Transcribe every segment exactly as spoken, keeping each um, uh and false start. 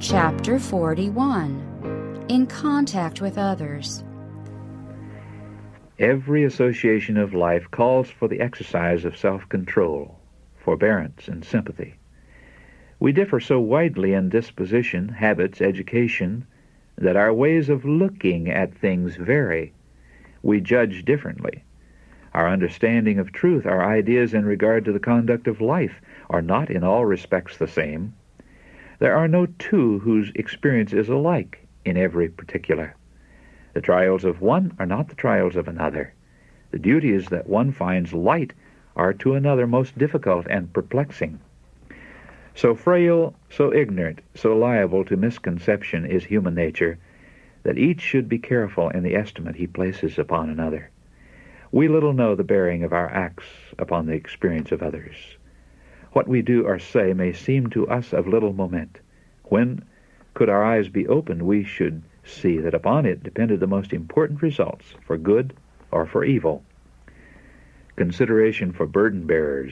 Chapter forty-one. In Contact with Others. Every association of life calls for the exercise of self-control, forbearance, and sympathy. We differ so widely in disposition, habits, education, that our ways of looking at things vary. We judge differently. Our understanding of truth, our ideas in regard to the conduct of life, are not in all respects the same. There are no two whose experience is alike in every particular. The trials of one are not the trials of another. The duties that one finds light are to another most difficult and perplexing. So frail, so ignorant, so liable to misconception is human nature, that each should be careful in the estimate he places upon another. We little know the bearing of our acts upon the experience of others. What we do or say may seem to us of little moment, when, could our eyes be opened, we should see that upon it depended the most important results, for good or for evil. Consideration for burden-bearers.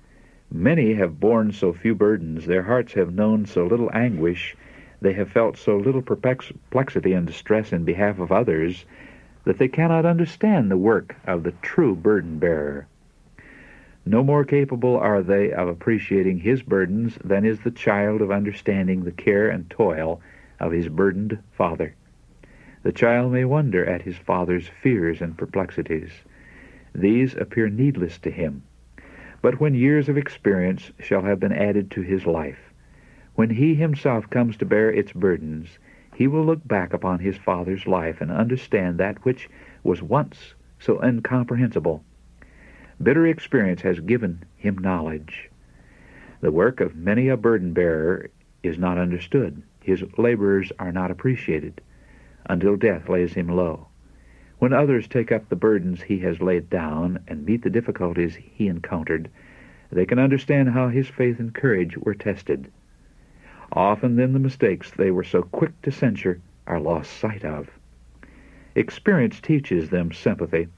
Many have borne so few burdens, their hearts have known so little anguish, they have felt so little perplexity and distress in behalf of others, that they cannot understand the work of the true burden-bearer. No more capable are they of appreciating his burdens than is the child of understanding the care and toil of his burdened father. The child may wonder at his father's fears and perplexities. These appear needless to him. But when years of experience shall have been added to his life, when he himself comes to bear its burdens, he will look back upon his father's life and understand that which was once so incomprehensible. Bitter experience has given him knowledge. The work of many a burden-bearer is not understood. His laborers are not appreciated, until death lays him low. When others take up the burdens he has laid down and meet the difficulties he encountered, they can understand how his faith and courage were tested. Often then the mistakes they were so quick to censure are lost sight of. Experience teaches them sympathy.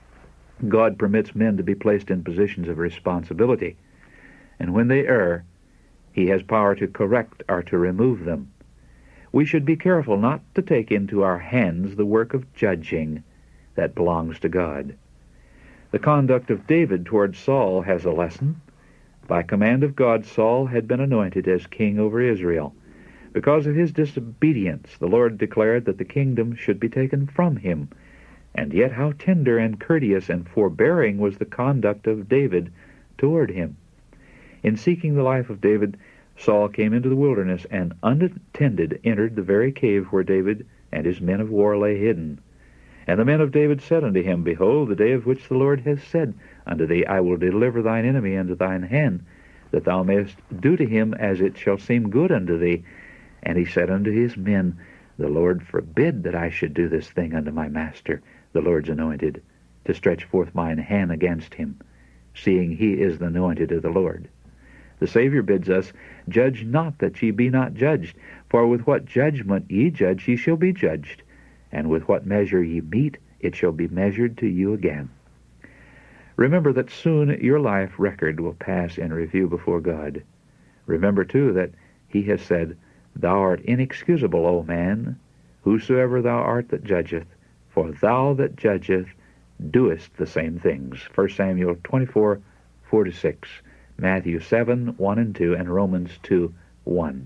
God permits men to be placed in positions of responsibility, and when they err, he has power to correct or to remove them. We should be careful not to take into our hands the work of judging that belongs to God. The conduct of David toward Saul has a lesson. By command of God, Saul had been anointed as king over Israel. Because of his disobedience, the Lord declared that the kingdom should be taken from him. And yet how tender and courteous and forbearing was the conduct of David toward him. In seeking the life of David, Saul came into the wilderness and unattended entered the very cave where David and his men of war lay hidden. And the men of David said unto him, Behold, the day of which the Lord has said unto thee, I will deliver thine enemy into thine hand, that thou mayest do to him as it shall seem good unto thee. And he said unto his men, The Lord forbid that I should do this thing unto my master, the Lord's anointed, to stretch forth mine hand against him, seeing he is the anointed of the Lord. The Savior bids us, Judge not that ye be not judged, for with what judgment ye judge ye shall be judged, and with what measure ye meet it shall be measured to you again. Remember that soon your life record will pass in review before God. Remember, too, that he has said, Thou art inexcusable, O man, whosoever thou art that judgeth, for thou that judgeth doest the same things. First Samuel twenty-four, four to six, Matthew seven, one and two, and Romans two, one.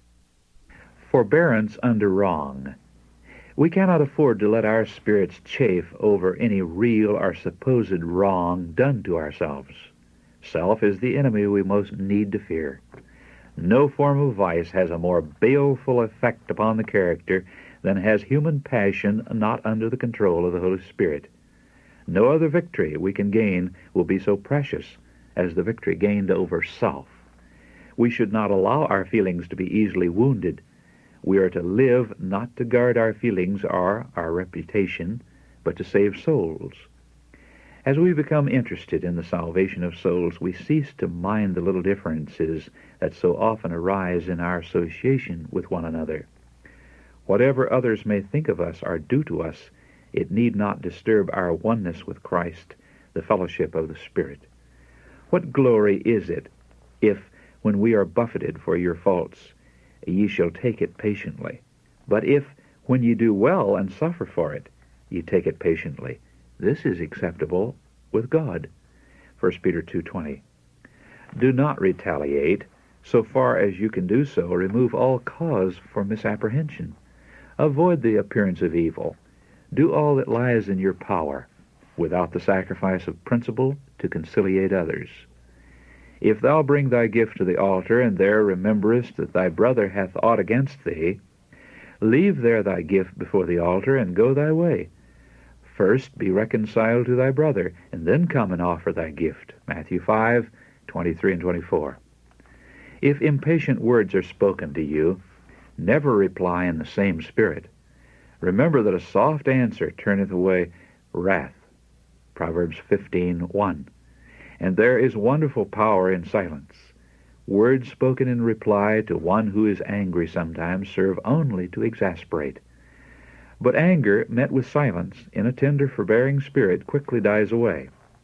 Forbearance under wrong. We cannot afford to let our spirits chafe over any real or supposed wrong done to ourselves. Self is the enemy we most need to fear. No form of vice has a more baleful effect upon the character than has human passion not under the control of the Holy Spirit. No other victory we can gain will be so precious as the victory gained over self. We should not allow our feelings to be easily wounded. We are to live not to guard our feelings or our reputation, but to save souls. As we become interested in the salvation of souls, we cease to mind the little differences that so often arise in our association with one another. Whatever others may think of us or do to us, it need not disturb our oneness with Christ, the fellowship of the Spirit. What glory is it if, when we are buffeted for your faults, ye shall take it patiently. But if, when ye do well and suffer for it, ye take it patiently, this is acceptable with God. First Peter two twenty. Do not retaliate. So far as you can do so, remove all cause for misapprehension. Avoid the appearance of evil. Do all that lies in your power, without the sacrifice of principle, to conciliate others. If thou bring thy gift to the altar, and there rememberest that thy brother hath aught against thee, leave there thy gift before the altar, and go thy way. First be reconciled to thy brother, and then come and offer thy gift. Matthew five twenty-three and twenty-four. If impatient words are spoken to you, never reply in the same spirit. Remember that a soft answer turneth away wrath. Proverbs fifteen one. And there is wonderful power in silence. Words spoken in reply to one who is angry sometimes serve only to exasperate. But anger, met with silence, in a tender, forbearing spirit, quickly dies away.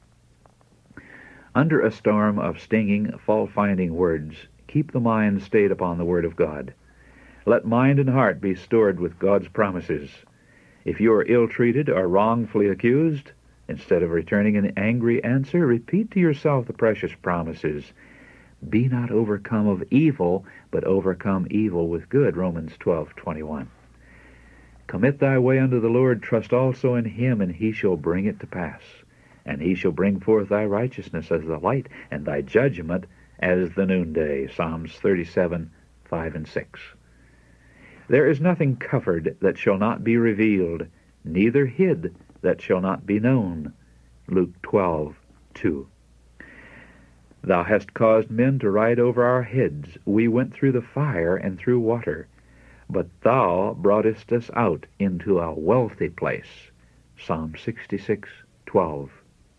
Under a storm of stinging, fault-finding words, keep the mind stayed upon the Word of God. Let mind and heart be stored with God's promises. If you are ill-treated or wrongfully accused, instead of returning an angry answer, repeat to yourself the precious promises. Be not overcome of evil, but overcome evil with good. Romans twelve twenty-one. Commit thy way unto the Lord, trust also in him, and he shall bring it to pass. And he shall bring forth thy righteousness as the light, and thy judgment as the noonday. Psalms thirty-seven five and six. There is nothing covered that shall not be revealed, neither hid that shall not be known. Luke twelve two. Thou hast caused men to ride over our heads. We went through the fire and through water, but thou broughtest us out into a wealthy place. Psalm sixty-six twelve.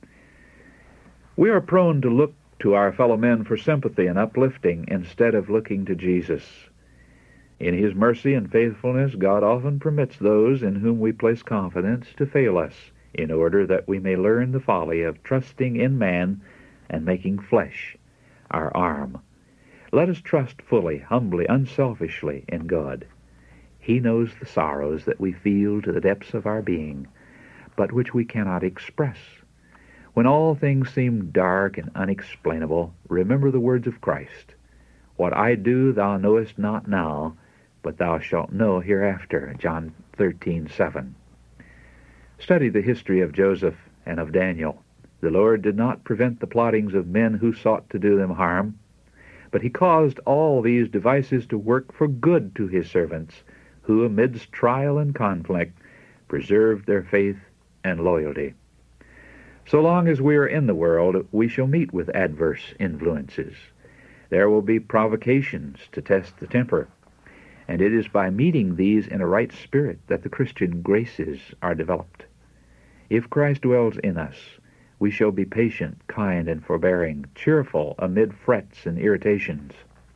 We are prone to look to our fellow men for sympathy and uplifting instead of looking to Jesus. In his mercy and faithfulness, God often permits those in whom we place confidence to fail us, in order that we may learn the folly of trusting in man and making flesh our arm. Let us trust fully, humbly, unselfishly in God. He knows the sorrows that we feel to the depths of our being, but which we cannot express. When all things seem dark and unexplainable, remember the words of Christ. What I do thou knowest not now, but thou shalt know hereafter. John thirteen seven. Study the history of Joseph and of Daniel. The Lord did not prevent the plottings of men who sought to do them harm, but he caused all these devices to work for good to his servants, who, amidst trial and conflict, preserved their faith and loyalty. So long as we are in the world, we shall meet with adverse influences. There will be provocations to test the temper, and it is by meeting these in a right spirit that the Christian graces are developed. If Christ dwells in us, we shall be patient, kind, and forbearing, cheerful amid frets and irritations.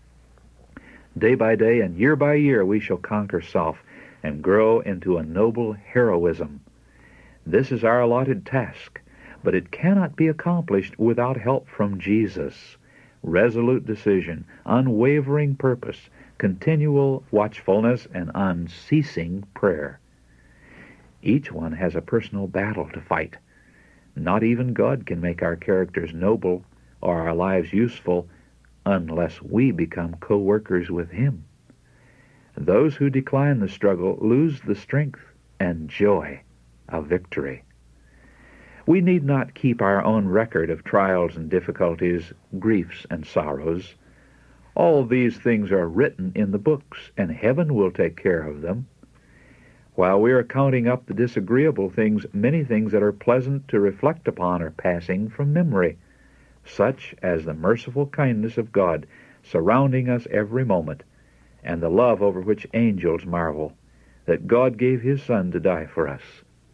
Day by day and year by year we shall conquer self and grow into a noble heroism. This is our allotted task, but it cannot be accomplished without help from Jesus. Resolute decision, unwavering purpose, continual watchfulness, and unceasing prayer. Each one has a personal battle to fight. Not even God can make our characters noble or our lives useful unless we become co-workers with him. Those who decline the struggle lose the strength and joy of victory. We need not keep our own record of trials and difficulties, griefs and sorrows. All these things are written in the books, and heaven will take care of them. While we are counting up the disagreeable things, many things that are pleasant to reflect upon are passing from memory, such as the merciful kindness of God surrounding us every moment, and the love over which angels marvel, that God gave his Son to die for us.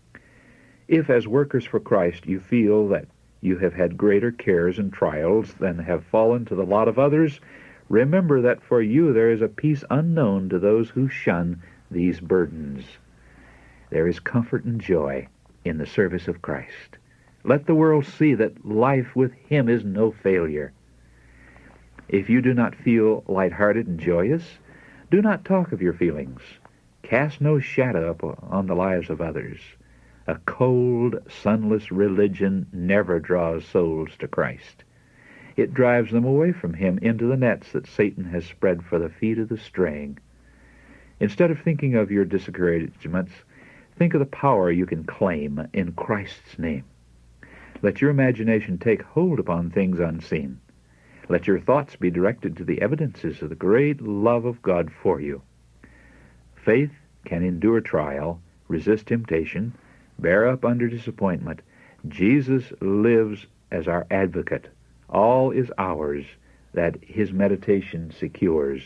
If, as workers for Christ, you feel that you have had greater cares and trials than have fallen to the lot of others, remember that for you there is a peace unknown to those who shun these burdens. There is comfort and joy in the service of Christ. Let the world see that life with him is no failure. If you do not feel lighthearted and joyous, Do not talk of your feelings. Cast no shadow on the lives of others. A cold, sunless religion never draws souls to Christ. It drives them away from him into the nets that Satan has spread for the feet of the straying. Instead of thinking of your discouragements, think of the power you can claim in Christ's name. Let your imagination take hold upon things unseen. Let your thoughts be directed to the evidences of the great love of God for you. Faith can endure trial, resist temptation, bear up under disappointment. Jesus lives as our advocate. All is ours that his meditation secures.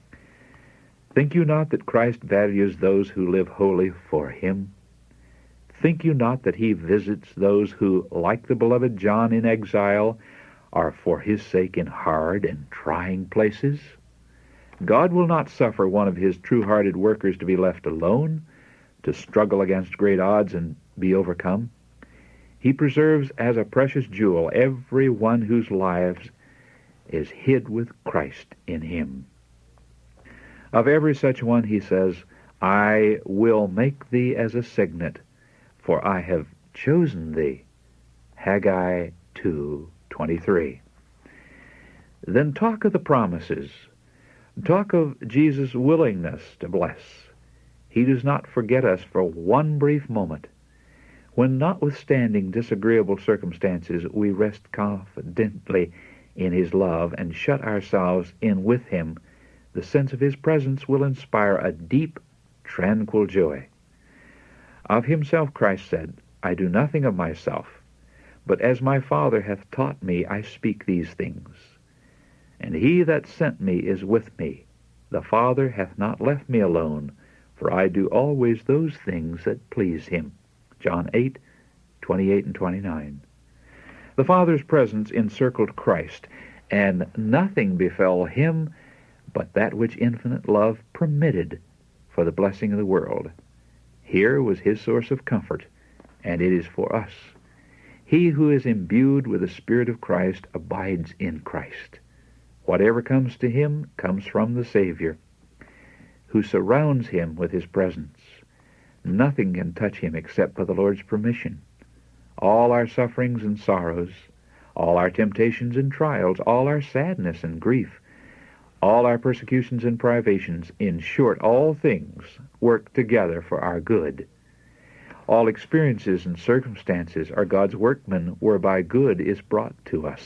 Think you not that Christ values those who live wholly for him? Think you not that he visits those who, like the beloved John in exile, are for his sake in hard and trying places? God will not suffer one of his true-hearted workers to be left alone, to struggle against great odds and be overcome. He preserves as a precious jewel every one whose lives is hid with Christ in him. Of every such one he says, I will make thee as a signet, for I have chosen thee. Haggai two twenty-three. Then talk of the promises. Talk of Jesus' willingness to bless. He does not forget us for one brief moment. When, notwithstanding disagreeable circumstances, we rest confidently in his love and shut ourselves in with him, the sense of his presence will inspire a deep, tranquil joy. Of himself Christ said, I do nothing of myself, but as my Father hath taught me, I speak these things. And he that sent me is with me. The Father hath not left me alone, for I do always those things that please him. John eight twenty-eight and twenty-nine. The Father's presence encircled Christ, and nothing befell him but that which infinite love permitted for the blessing of the world. Here was his source of comfort, and it is for us. He who is imbued with the Spirit of Christ abides in Christ. Whatever comes to him comes from the Savior, who surrounds him with his presence. Nothing can touch him except by the Lord's permission. All our sufferings and sorrows, all our temptations and trials, all our sadness and grief, all our persecutions and privations, in short, all things work together for our good. All experiences and circumstances are God's workmen whereby good is brought to us.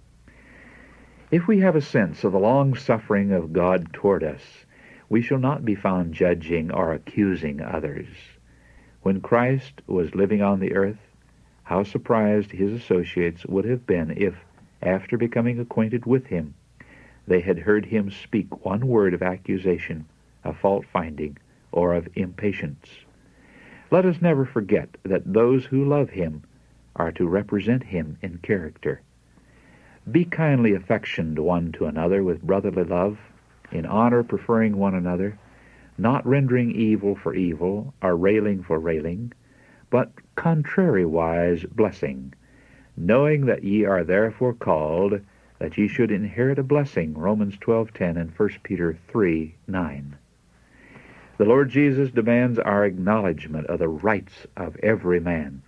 If we have a sense of the long suffering of God toward us, we shall not be found judging or accusing others. When Christ was living on the earth, how surprised his associates would have been if, after becoming acquainted with him, they had heard him speak one word of accusation, of fault-finding, or of impatience. Let us never forget that those who love him are to represent him in character. Be kindly affectioned one to another with brotherly love, in honor preferring one another, not rendering evil for evil, or railing for railing, but contrariwise blessing, knowing that ye are therefore called, that ye should inherit a blessing, Romans twelve ten and First Peter three nine. The Lord Jesus demands our acknowledgement of the rights of every man.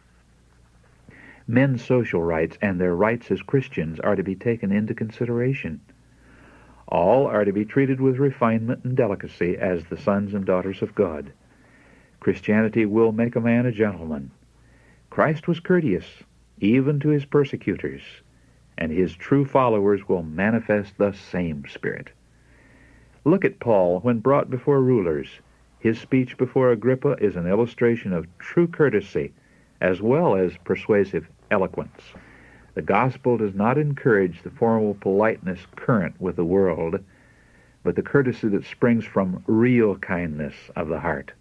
Men's social rights and their rights as Christians are to be taken into consideration. All are to be treated with refinement and delicacy as the sons and daughters of God. Christianity will make a man a gentleman. Christ was courteous, even to his persecutors, and his true followers will manifest the same spirit. Look at Paul when brought before rulers. His speech before Agrippa is an illustration of true courtesy as well as persuasive eloquence. The gospel does not encourage the formal politeness current with the world, but the courtesy that springs from real kindness of the heart.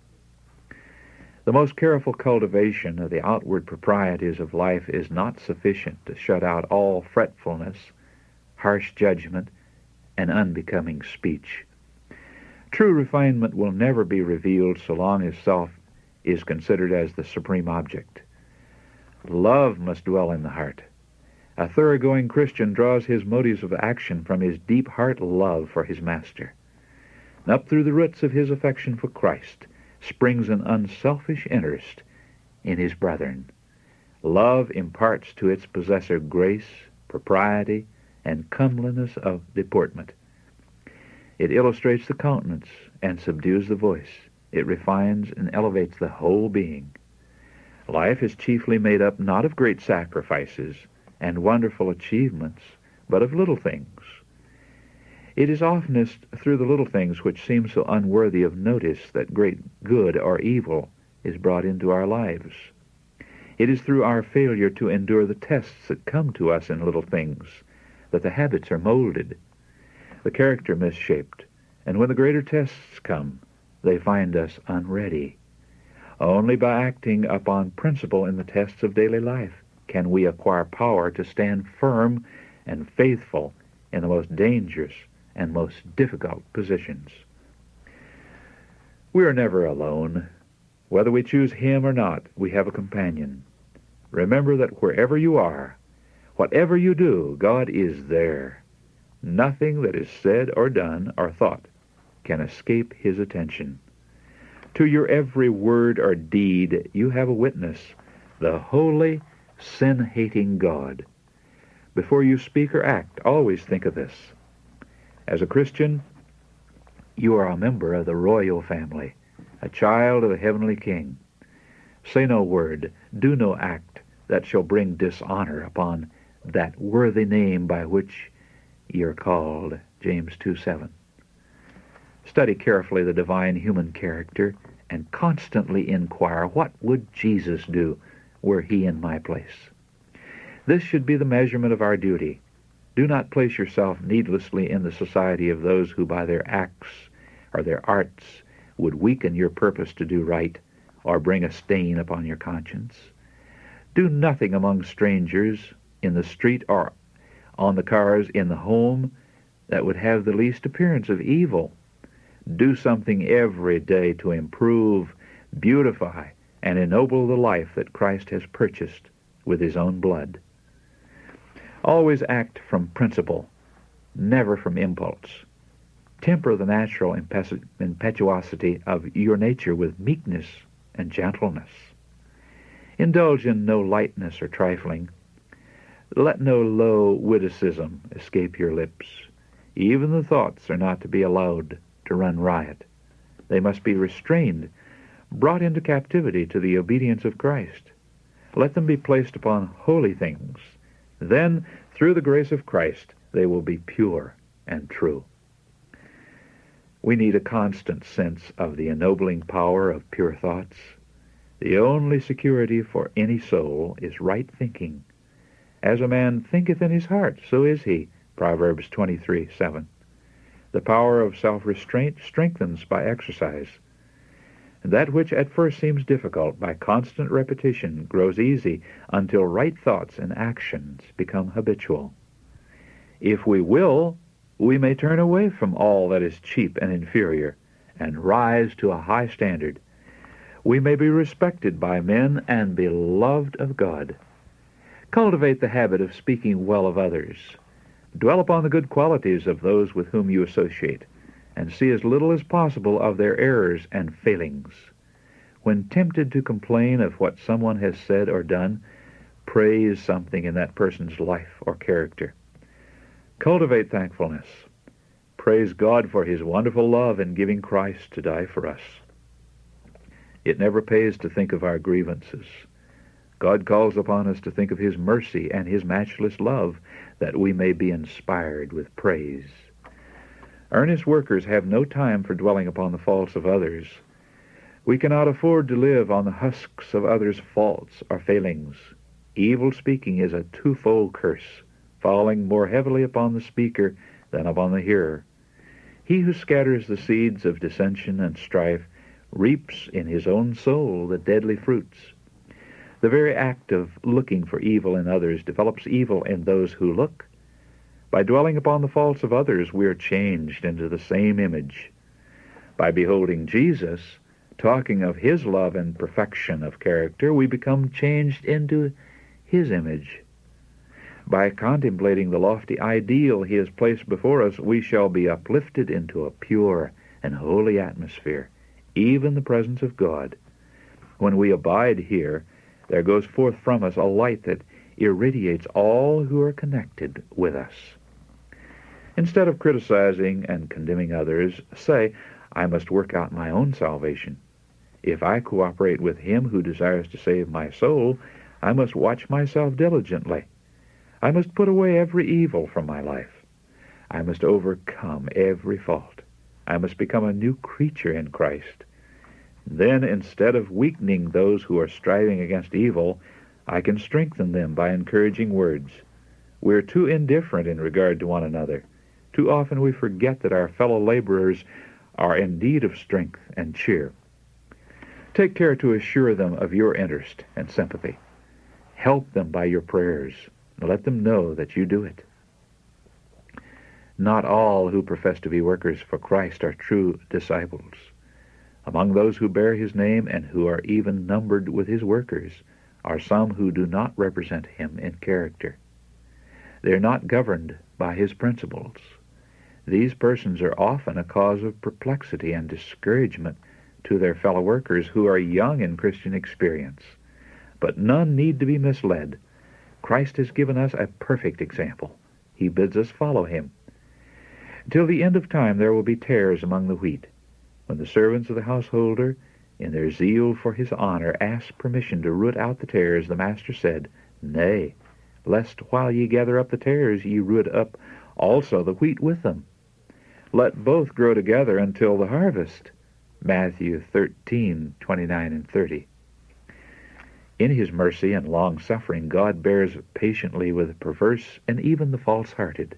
The most careful cultivation of the outward proprieties of life is not sufficient to shut out all fretfulness, harsh judgment, and unbecoming speech. True refinement will never be revealed so long as self is considered as the supreme object. Love must dwell in the heart. A thoroughgoing Christian draws his motives of action from his deep heart love for his Master. And up through the roots of his affection for Christ springs an unselfish interest in his brethren. Love imparts to its possessor grace, propriety, and comeliness of deportment. It illustrates the countenance and subdues the voice. It refines and elevates the whole being. Life is chiefly made up not of great sacrifices and wonderful achievements, but of little things. It is oftenest through the little things which seem so unworthy of notice that great good or evil is brought into our lives. It is through our failure to endure the tests that come to us in little things that the habits are molded, the character misshaped, and when the greater tests come, they find us unready. Only by acting upon principle in the tests of daily life can we acquire power to stand firm and faithful in the most dangerous and most difficult positions. We are never alone. Whether we choose him or not, we have a companion. Remember that wherever you are, whatever you do, God is there. Nothing that is said or done or thought can escape his attention. To your every word or deed, you have a witness, the holy, sin-hating God. Before you speak or act, always think of this. As a Christian, you are a member of the royal family, a child of the heavenly King. Say no word, do no act that shall bring dishonor upon that worthy name by which ye are called, James two seven. Study carefully the divine human character and constantly inquire, what would Jesus do were he in my place? This should be the measurement of our duty. Do not place yourself needlessly in the society of those who by their acts or their arts would weaken your purpose to do right or bring a stain upon your conscience. Do nothing among strangers in the street or on the cars in the home that would have the least appearance of evil. Do something every day to improve, beautify, and ennoble the life that Christ has purchased with his own blood. Always act from principle, never from impulse. Temper the natural impetuosity of your nature with meekness and gentleness. Indulge in no lightness or trifling. Let no low witticism escape your lips. Even the thoughts are not to be allowed to run riot. They must be restrained, brought into captivity to the obedience of Christ. Let them be placed upon holy things. Then, through the grace of Christ, they will be pure and true. We need a constant sense of the ennobling power of pure thoughts. The only security for any soul is right thinking. As a man thinketh in his heart, so is he, Proverbs twenty-three seven. The power of self-restraint strengthens by exercise. And that which at first seems difficult, by constant repetition, grows easy until right thoughts and actions become habitual. If we will, we may turn away from all that is cheap and inferior and rise to a high standard. We may be respected by men and beloved of God. Cultivate the habit of speaking well of others. Dwell upon the good qualities of those with whom you associate, and see as little as possible of their errors and failings. When tempted to complain of what someone has said or done, praise something in that person's life or character. Cultivate thankfulness. Praise God for his wonderful love in giving Christ to die for us. It never pays to think of our grievances. God calls upon us to think of his mercy and his matchless love, that we may be inspired with praise. Earnest workers have no time for dwelling upon the faults of others. We cannot afford to live on the husks of others' faults or failings. Evil speaking is a twofold curse, falling more heavily upon the speaker than upon the hearer. He who scatters the seeds of dissension and strife reaps in his own soul the deadly fruits. The very act of looking for evil in others develops evil in those who look. By dwelling upon the faults of others, we are changed into the same image. By beholding Jesus, talking of his love and perfection of character, we become changed into his image. By contemplating the lofty ideal he has placed before us, we shall be uplifted into a pure, and holy atmosphere, even the presence of God. When we abide here, there goes forth from us a light that irradiates all who are connected with us. Instead of criticizing and condemning others, say, I must work out my own salvation. If I cooperate with him who desires to save my soul, I must watch myself diligently. I must put away every evil from my life. I must overcome every fault. I must become a new creature in Christ. Then, instead of weakening those who are striving against evil, I can strengthen them by encouraging words. We are too indifferent in regard to one another. Too often we forget that our fellow laborers are in need of strength and cheer. Take care to assure them of your interest and sympathy. Help them by your prayers. Let them know that you do it. Not all who profess to be workers for Christ are true disciples. Among those who bear his name and who are even numbered with his workers are some who do not represent him in character. They are not governed by his principles. These persons are often a cause of perplexity and discouragement to their fellow workers who are young in Christian experience. But none need to be misled. Christ has given us a perfect example. He bids us follow him. Till the end of time there will be tares among the wheat. When the servants of the householder, in their zeal for his honor, asked permission to root out the tares, the master said, Nay, lest while ye gather up the tares ye root up also the wheat with them. Let both grow together until the harvest. Matthew thirteen, twenty-nine and thirty. In his mercy and long-suffering, God bears patiently with the perverse and even the false-hearted.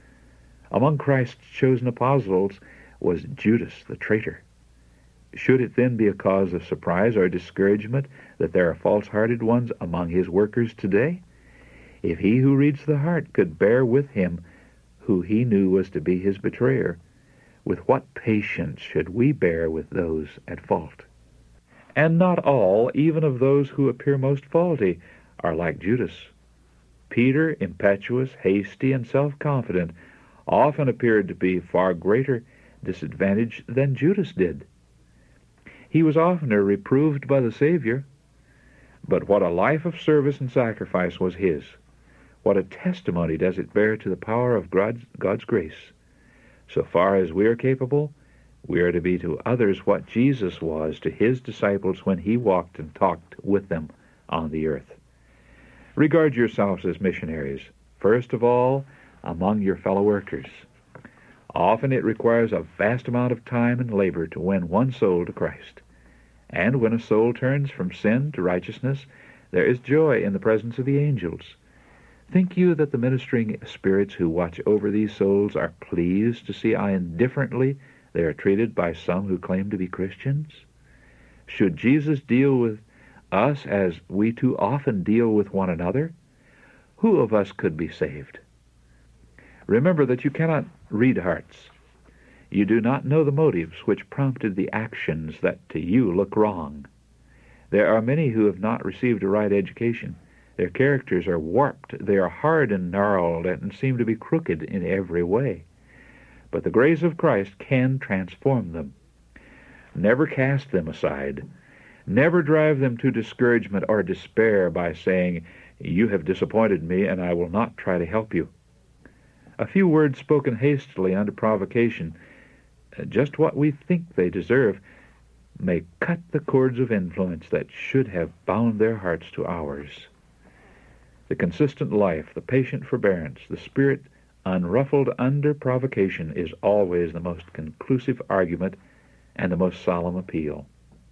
Among Christ's chosen apostles was Judas the traitor. Should it then be a cause of surprise or discouragement that there are false-hearted ones among his workers today? If he who reads the heart could bear with him who he knew was to be his betrayer, with what patience should we bear with those at fault? And not all, even of those who appear most faulty, are like Judas. Peter, impetuous, hasty, and self-confident, often appeared to be far greater disadvantage than Judas did. He was oftener reproved by the Savior, but what a life of service and sacrifice was his. What a testimony does it bear to the power of God's, God's grace. So far as we are capable, we are to be to others what Jesus was to his disciples when he walked and talked with them on the earth. Regard yourselves as missionaries, first of all, among your fellow workers. Often it requires a vast amount of time and labor to win one soul to Christ. And when a soul turns from sin to righteousness, there is joy in the presence of the angels. Think you that the ministering spirits who watch over these souls are pleased to see how indifferently they are treated by some who claim to be Christians? Should Jesus deal with us as we too often deal with one another? Who of us could be saved? Remember that you cannot read hearts. You do not know the motives which prompted the actions that to you look wrong. There are many who have not received a right education. Their characters are warped. They are hard and gnarled and seem to be crooked in every way. But the grace of Christ can transform them. Never cast them aside. Never drive them to discouragement or despair by saying, You have disappointed me, and I will not try to help you. A few words spoken hastily under provocation, just what we think they deserve, may cut the cords of influence that should have bound their hearts to ours. The consistent life, the patient forbearance, the spirit unruffled under provocation is always the most conclusive argument and the most solemn appeal.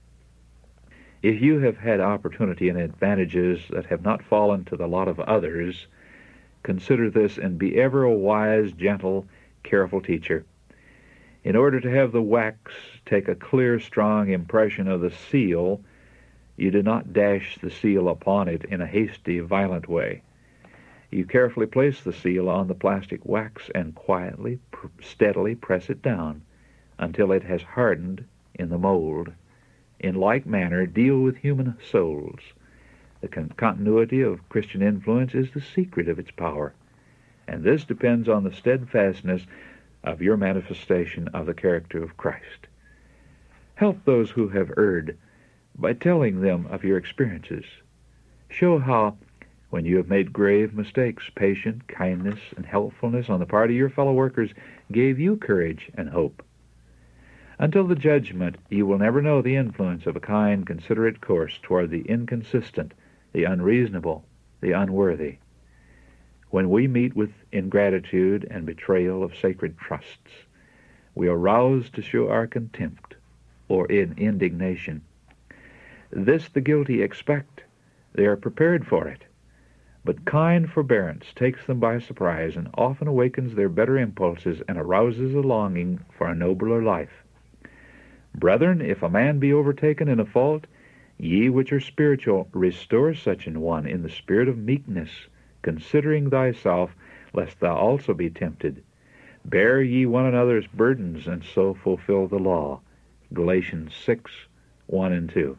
If you have had opportunity and advantages that have not fallen to the lot of others, consider this and be ever a wise, gentle, careful teacher. In order to have the wax take a clear, strong impression of the seal, you do not dash the seal upon it in a hasty, violent way. You carefully place the seal on the plastic wax and quietly, pr- steadily press it down until it has hardened in the mold. In like manner, deal with human souls. The con- continuity of Christian influence is the secret of its power, and this depends on the steadfastness of your manifestation of the character of Christ. Help those who have erred by telling them of your experiences. Show how, when you have made grave mistakes, patience, kindness, and helpfulness on the part of your fellow workers gave you courage and hope. Until the judgment, you will never know the influence of a kind, considerate course toward the inconsistent, the unreasonable, the unworthy. When we meet with ingratitude and betrayal of sacred trusts, we are roused to show our contempt or in indignation. This the guilty expect. They are prepared for it. But kind forbearance takes them by surprise and often awakens their better impulses and arouses a longing for a nobler life. Brethren, if a man be overtaken in a fault, ye which are spiritual, restore such an one in the spirit of meekness, considering thyself, lest thou also be tempted. Bear ye one another's burdens, and so fulfill the law. Galatians six, one and two.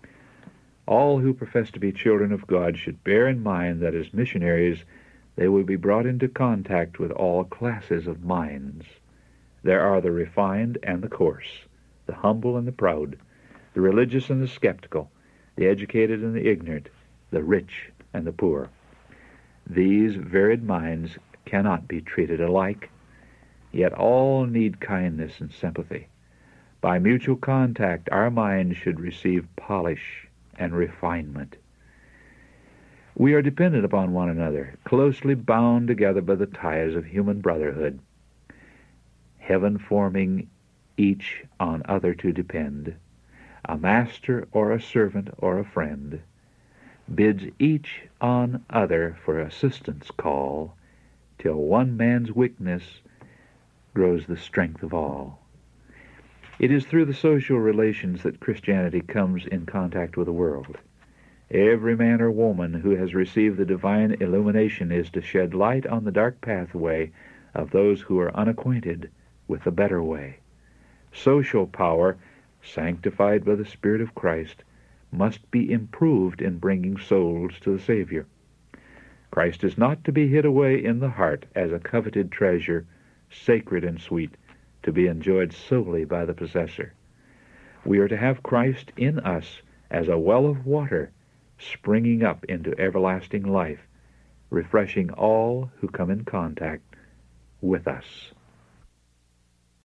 All who profess to be children of God should bear in mind that as missionaries they will be brought into contact with all classes of minds. There are the refined and the coarse, the humble and the proud, the religious and the skeptical, the educated and the ignorant, the rich and the poor. These varied minds cannot be treated alike, yet all need kindness and sympathy. By mutual contact, our minds should receive polish and refinement. We are dependent upon one another, closely bound together by the ties of human brotherhood. Heaven forming each on other to depend, a master or a servant or a friend, bids each on other for assistance call, till one man's weakness grows the strength of all. It is through the social relations that Christianity comes in contact with the world. Every man or woman who has received the divine illumination is to shed light on the dark pathway of those who are unacquainted with the better way. Social power, sanctified by the Spirit of Christ, must be improved in bringing souls to the Savior. Christ is not to be hid away in the heart as a coveted treasure, sacred and sweet, to be enjoyed solely by the possessor. We are to have Christ in us as a well of water springing up into everlasting life, refreshing all who come in contact with us.